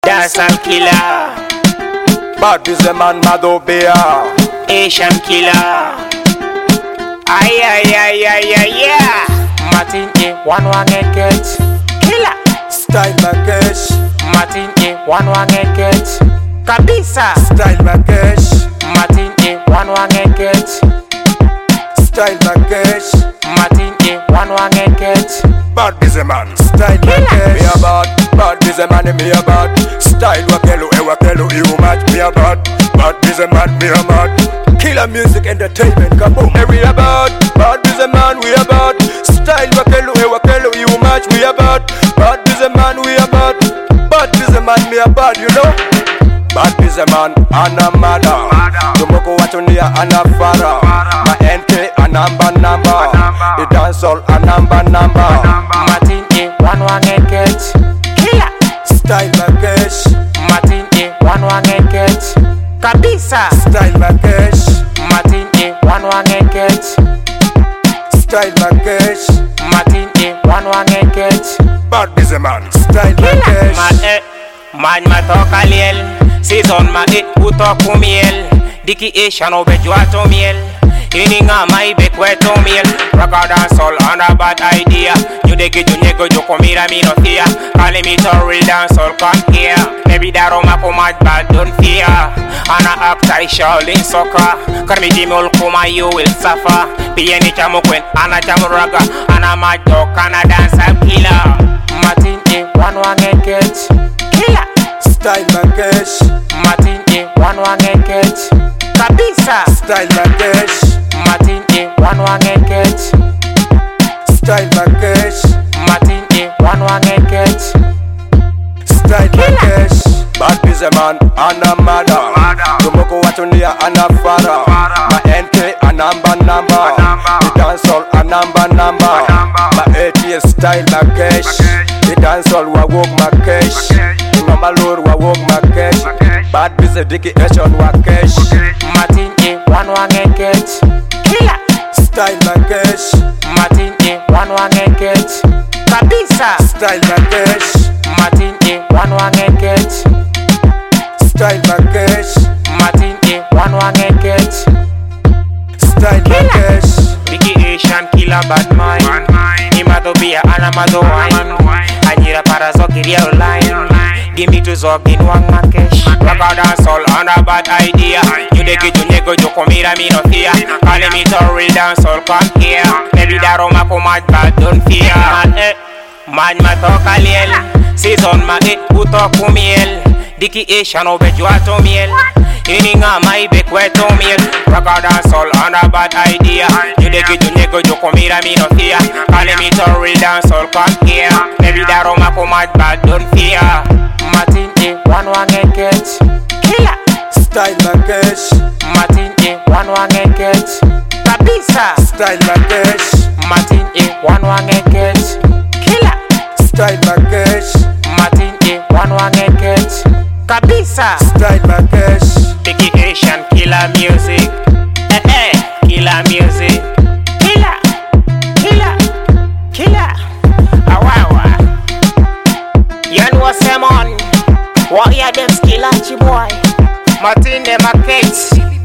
Dancehall killer, Bad is a man, mad obey. Asian killer. Ay ay ay ay ay yeah. Martin E 118 get killer. Style Marrakesh, Martin E 118 get kabisa. Style Marrakesh, Martin E 118 get Style Marrakesh. Martin E 118 get Bad is a man, Style Marrakesh. Me a bad is a man, me a bad. Style wakelu, you match me a bad is a man, me a mad. Killer music, entertainment, kaboom. We a bad is a man, we a bad. Style wakelu, you match me a bad is a man, we a bad is a man, me a bad, you know. Bad is a man, ana mada. Tumoko watunia ana fara. Ma NK a number. The dancehall a number. Martin E 118 get killer. Style Marrakesh, Martin E 118 get kabisa. Style Marrakesh, Martin E 118 get Style Marrakesh. Martin E 118 get Bad is a man, Style Marrakesh. Man matoka liel season ma utoku miel diki Asian obejua to miel ininga mai bekweto miel rock dancehall on a bad idea you dey get nyego joko mira mino fear call me to real dancehall come here maybe that roma come bad don't fear ana actor Shaolin soccer karmi dimol kuma you will suffer pieni chamo kwen ana chamo raga ana majo kana dancehall killer Martin E 118 get killer. Style Marrakesh, Martin E 118 get kabisa. Style Marrakesh, Martin E 118 get Style Marrakesh, Martin E 118 get Style Marrakesh. Bad is a man, ana mada. Tumoko watunia ana fara. Ma NK a number. The dancehall a number. Ma ATS Style Marrakesh. The dancehall wa walk Marrakesh. Malur wa walk Marrakesh. Bad is a dicky Asian Marrakesh. Martin E 118 get killer. Style Marrakesh, Martin E 118 get kabisa. Style Marrakesh, Martin E 118 get Style Marrakesh, Martin E 118 get Style Marrakesh. Biggie Asian killer bad mind. Imado bia anamado wine. Anyira para zokiria online. Give me to zog in one Marrakesh. Rock dancehall on a bad idea. You dey get nyego joko mira mi no fear. Call me to real dancehall come here. Maybe that roma come bad don't fear. Man matoka liel season ma utoku miel diki Asian obejua to miel ininga mai bekweto miel rock dancehall on a bad idea you dey get nyego joko mira mi no fear call me to real dancehall come here maybe that roma come bad don't fear Martin E 118 get killer. Style Marrakesh, Martin E 118 get kabisa. Style Marrakesh, Martin E 118 get killer. Style Marrakesh, Martin E 118 get kabisa. Style Marrakesh. Biggie Asian killer music. Killer music. Killer. Awawa. Yan was Simon. What ya them skillachi boy? Martin de Marrakesh.